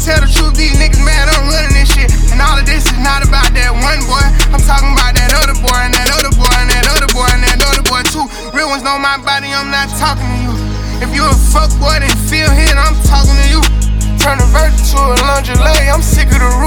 tell the truth, these niggas mad, I'm running this shit. And all of this is not about that one boy. I'm talking about that other boy, and that other boy, and that other boy, and that other boy too. Real ones know my body, I'm not talking to you. If you a fuck boy, then feel hit, I'm talking to you. Turn a virgin to a lingerie, I'm sick of the